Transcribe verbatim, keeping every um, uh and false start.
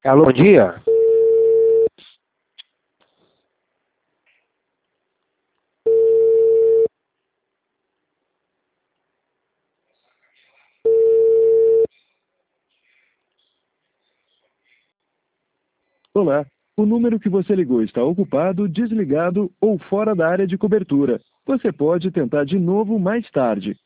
Alô, bom dia. Olá, o número que você ligou está ocupado, desligado ou fora da área de cobertura. Você pode tentar de novo mais tarde.